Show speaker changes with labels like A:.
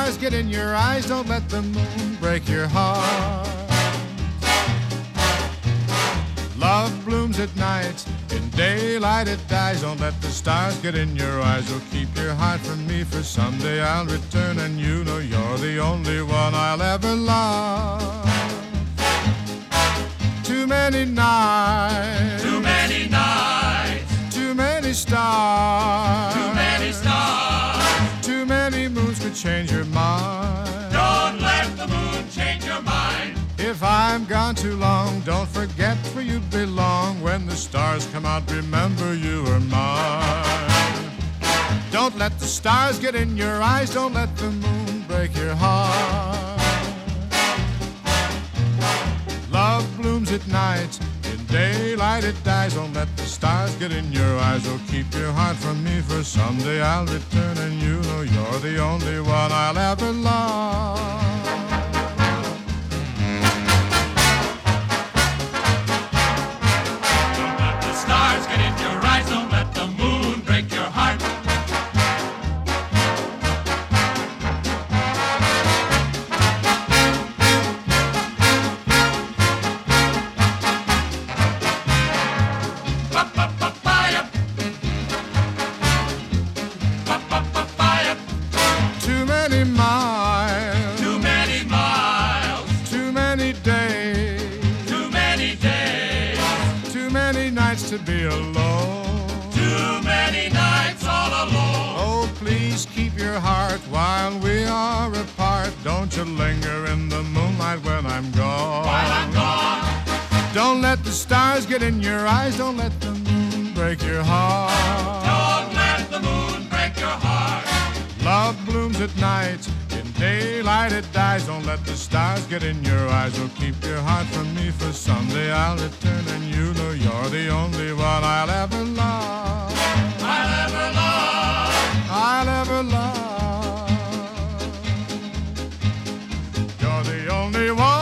A: stars get in your eyes, don't let the moon break your heart. Love blooms at night, in daylight it dies. Don't let the stars get in your eyes. Oh, keep your heart from me, for someday I'll return, and you know you're the only one I'll ever love. Too many nights,
B: Too many nights,
A: too many stars,
B: too many stars.
A: too many moons could change your mind.
B: Don't let the moon change your mind.
A: If I'm gone too long, don't forget where you belong. When the stars come out, remember you are mine. Don't let the stars get in your eyes, don't let the moon break your heart. Love blooms at night, in daylight it dies. Don't let the stars get in your eyes. Oh, keep your heart from me, for someday I'll return, and you know you're the only one I'll ever love.
B: Don't let the stars get in your eyes. Don't let the moon break your heart. Ba-ba-ba-ba-ya. Ba-ba-ba-ba-ya.
A: Too many miles,
B: Too many miles,
A: too many days,
B: too many days,
A: too many nights to be alone.
B: too many nights all alone.
A: Oh, please keep your heart while we are apart. Don't you linger in the moonlight when I'm gone.
B: While I'm gone,
A: Don't let the stars get in your eyes. Don't let the moon break your heart.
B: don't let the moon break your heart.
A: Love blooms at night, in daylight it dies. Don't let the stars get in your eyes. Oh, keep your heart from me, for someday I'll return, and you know you're the only one I'll ever love.
B: I'll ever love.
A: I'll ever love. You're the only one.